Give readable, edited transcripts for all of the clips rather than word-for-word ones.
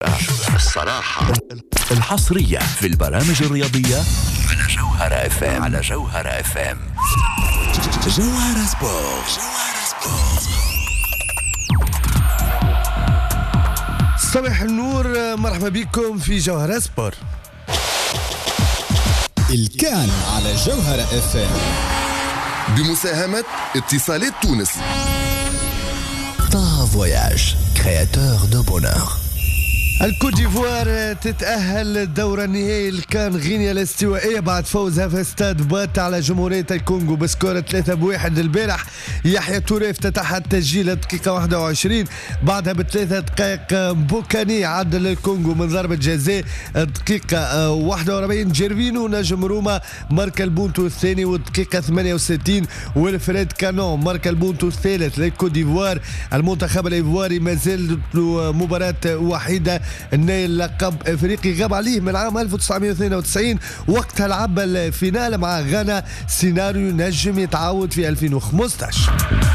الصراحة الحصرية في البرامج الرياضية على جوهرة اف ام. جوهرة سبورت. صباح النور، مرحبا بكم في جوهرة سبورت. الكان على جوهرة اف ام بمساهمة اتصالات تونس. طه فواياج كرياتور دو بونور. الكوت ديفوار تتأهل الدورة النهائي الكان غينيا الاستوائية بعد فوزها في استاد بات على جمهورية الكونغو بسكور 3-1 البارح. يحيى توري افتتح التسجيل الدقيقة 21، بعدها ب3 دقائق بوكاني عدل الكونغو من ضربة جزاء الدقيقة 41. جيرفينو نجم روما مارك البونتو الثاني والدقيقة 68، والفريد كانون مارك البونتو الثالث للكوت ديفوار. المنتخب الايفواري ما زال مباراة وحيدة النيل لقب افريقي غاب عليه من عام 1992، وقتها لعب الفينال مع غانا. سيناريو نجم يتعاود في 2015.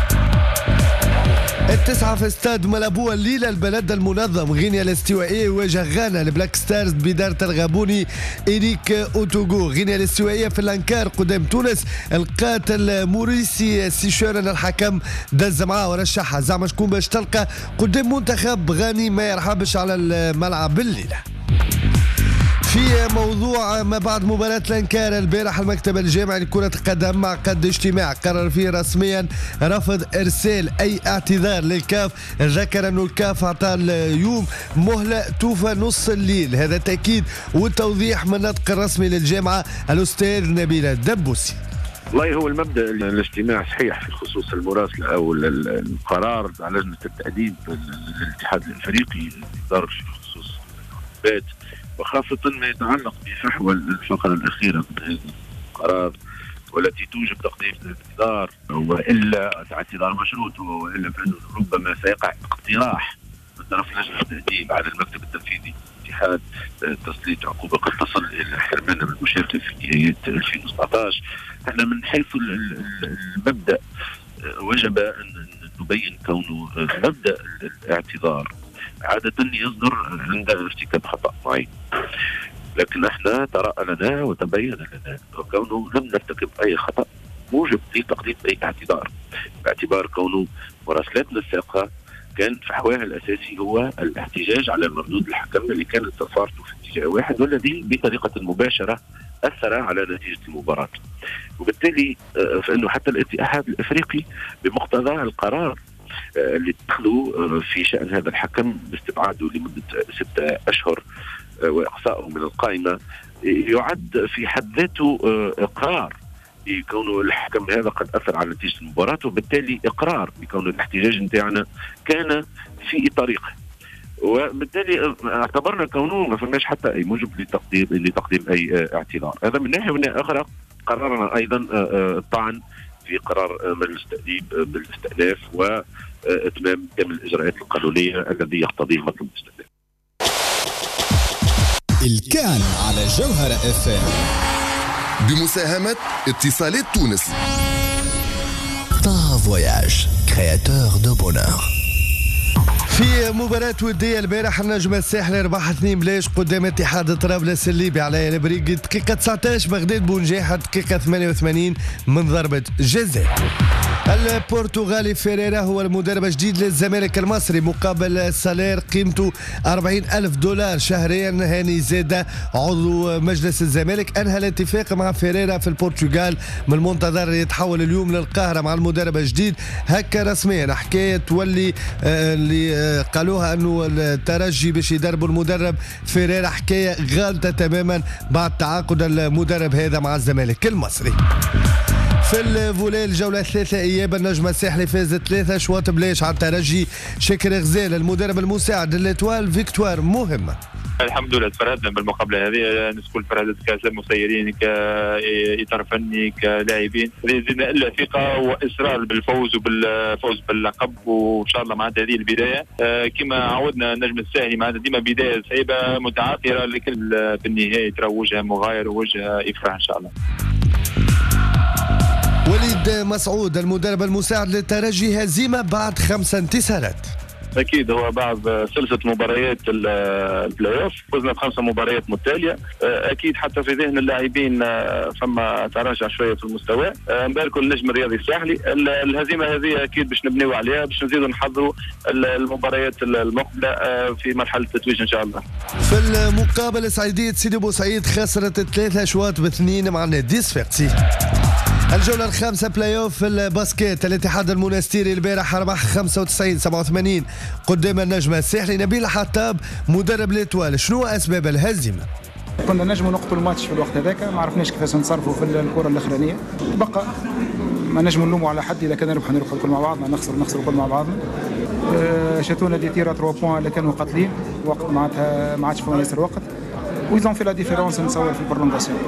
التسعة في استاد ملابو الليلة البلد المنظم غينيا الاستوائية يواجه غانا. البلاك ستارز بإدارة الغابوني إريك أوتوغو. غينيا الاستوائية في الأنكار قدام تونس. القاتل موريسي سيشورن الحكم دز معاه ورشحها زعما شكون باش تلقى قدام منتخب غاني ما يرحبش على الملعب الليلة. في موضوع ما بعد مباراة الانكار البارح، المكتب الجامعي لكرة القدم عقد اجتماع قرر فيه رسميا رفض ارسال اي اعتذار للكاف. ذكر انه الكاف اعطى اليوم مهلة توفى نص الليل. هذا تأكيد والتوضيح من النطق الرسمي للجامعة الاستاذ نبيل الدبوسي. والله هو المبدأ الاجتماع صحيح في خصوص المراسلة أو القرار على لجنة التأديب الاتحاد الأفريقي درج في خصوص البيت، وخاصة ما يتعلق بفحوى الفقرة الأخيرة من هذا القرار والتي توجب تقديم الاعتذار، وإلا اعتذار مشروط، وإلا فإنه ربما سيقع اقتراح من طرف لجنة التأديب على المكتب التنفيذي الاتحاد تسليط عقوبة قد تصل إلى حرماننا من المشاركة في نهاية 2017. احنا من حيث المبدأ وجب أن نبين كونه مبدأ الاعتذار عادة يصدر عند ارتكاب خطأ معين، لكن احنا ترى لنا وتبين لنا كونه لم نرتكب اي خطأ موجب لتقديم اي اعتذار، باعتبار كونه مراسلاتنا السابقة كان فحواها الاساسي هو الاحتجاج على المردود الحكم اللي كانت سفارته في اتجاه واحد، والذي بطريقة مباشرة اثر على نتيجة المباراة. وبالتالي فانه حتى الاتحاد الافريقي بمقتضى القرار اللي اتخذوا في شأن هذا الحكم باستبعاده لمدة 6 أشهر وإقصائه من القائمة يعد في حد ذاته إقرار بكونه الحكم هذا قد أثر على نتيجة المباراة، وبالتالي إقرار بكون الاحتجاج نتاعنا كان في طريقه، وبالتالي اعتبرنا كونه ما فماش حتى أي موجب لتقديم أي اعتذار. هذا من ناحية، ومن ناحية أخرى قررنا أيضا الطعن في قرار مجلس التأديب بالاستئناف وإتمام كامل الإجراءات القانونية الذي يقتضيه مطلب الاستئناف. الكان على جوهرة اف ام بمساهمة اتصالات تونس. طه فواياج كرياتور دو بونور. في مباراة ودية البارح النجم الساحلي ربح 2-0 قدام اتحاد طرابلس الليبي على البريق دقيقة 19. بغداد بونجاح دقيقة 88 من ضربة جزاء. البرتغالي فيريرا هو المدرب الجديد للزمالك المصري مقابل سالير قيمته $40,000 شهريا. هاني زيدة عضو مجلس الزمالك انهى الاتفاق مع فيريرا في البرتغال، من المنتظر يتحول اليوم للقاهرة مع المدرب الجديد. هكا رسميا حكاية تولي اللي قالوها انه الترجي باش يدربوا المدرب فيريرا حكاية غالطة تماما بعد تعاقد المدرب هذا مع الزمالك المصري. في الفولي الجولة 3 اياب النجم الساحلي فاز 3 أشواط بلاش على الترجي. شكر غزال المدرب المساعد للإتوال فيكتوار مهمة. الحمد لله تفرهدنا بالمقابله هذه، الناس الكل فرهدت كمسيرين كاطار فني كلاعبين، زدنا الا ثقه واصرار بالفوز وبالفوز باللقب، وان شاء الله معناتها هذه البدايه كما عودنا النجم الساحلي معناتها ديما بدايه صعيبه متعثره، لكن في النهايه ترى وجهه مغاير ووجهه يفرح ان شاء الله. وليد مسعود المدرب المساعد للترجي هزيمة بعد 5 انتصارات. اكيد هو بعد سلسله مباريات البلاي اوف فزنا ب5 مباريات متتاليه. اكيد حتى في ذهن اللاعبين فما تراجع شويه في المستوى. نباركوا النجم الرياضي الساحلي. الهزيمه هذه اكيد باش نبنيو عليها باش نزيدوا نحضروا المباريات المقبله في مرحله التتويج ان شاء الله. في المقابله سعيديه سيدي بوسعيد خسرت 3 أشواط ب2 مع نادي صفاقسي. الجولة الخامسة بلاي اوف في الباسكيت، الاتحاد المنستيري البارح ربح 95-87 قدام النجم الساحلي. نبيل حطاب مدرب الاتوال، شنو اسباب الهزيمة؟ كنا نجموا نقتلوا الماتش في الوقت هذاك، ما عرفناش كيفاش نتصرفوا في الكرة الأخرانية. بقى ما نجموا نلوموا على حد، إذا كان نربح الكل مع بعضنا، نخسر الكل مع بعضنا. شاتونا دي تيرا 3 بوان اللي كانوا قاتلين وقت معناتها ما عادش فما ياسر وقت، ويزون في لا ديفيرونس نصور في البرلونغاسيون.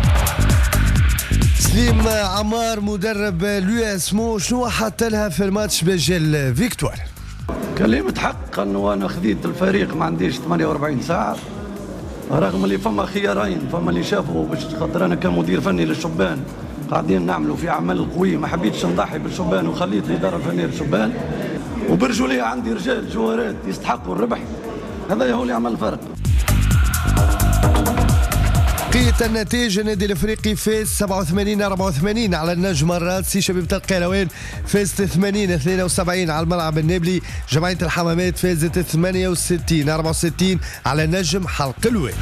سليم عمار مدرب اليو شنو حط لها في الماتش باجل فيكتوار؟ كلمة حق انه انا خذيت الفريق ما عنديش 48 ساعة، رغم اللي فما خيارين، فما اللي شافوا باش خاطر انا كمدير فني للشبان قاعدين نعملوا في عمل قوي، ما حبيتش نضحي بالشبان وخليت الإدارة الفنية للشبان، وبرجولية عندي رجال جوارات يستحقوا الربح، هذا هو اللي عمل الفرق. بقية النتائج، النادي الافريقي فاز 87-84 على النجم الراسي. شبيبة القيروان فازت 80-72 على الملعب النابلي. جمعية الحمامات فازت 68-64 على النجم حلق الواد.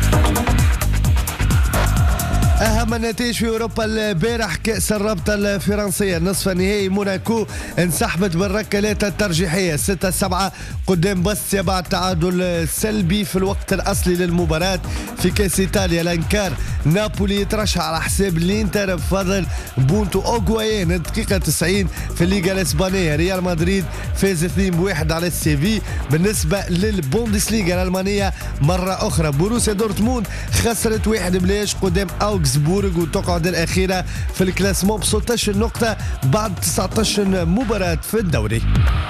أهم النتائج في أوروبا البارح، كأس الرابطة الفرنسية نصف النهائي، موناكو انسحبت بالركلات الترجيحية 6-7 قدام باسيا بعد تعادل سلبي في الوقت الأصلي للمباراة. في كأس إيطاليا الأنكار نابولي يترشح على حساب الإنتر بفضل بونتو أوغوايان الدقيقة 90. في الليغا الإسبانية ريال مدريد فاز 2-1 على السيفي. بالنسبة للبوندسليغا الألمانية مرة أخرى بوروسيا دورتموند خسرت 1-0 قدام أوغسبورغ، وتقعد الأخيرة في الكلاسمون ب 16 نقطة بعد 19 مباراة في الدوري.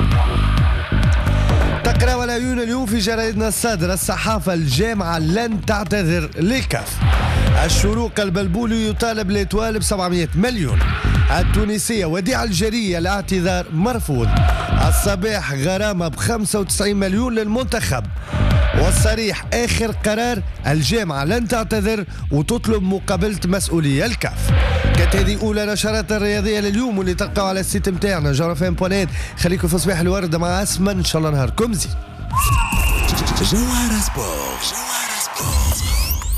تقرأ والعيون اليوم في جريدنا الصادرة، الصحافة الجامعة لن تعتذر للكاف. الشروق البلبولي يطالب الإتوال ب700 مليون. التونسية وديعة الجرية الاعتذار مرفوض. الصباح غرامة ب95 مليون للمنتخب. والصريح آخر قرار، الجامعة لن تعتذر وتطلب مقابلة مسؤولية الكاف. كانت هذه أولى نشرات الرياضية لليوم، واللي تلقاو على السيت متاعنا جوهرفم.net. خليكم في صباح الورد مع أسمن، إن شاء الله نهاركم زين. جوهر سبورت.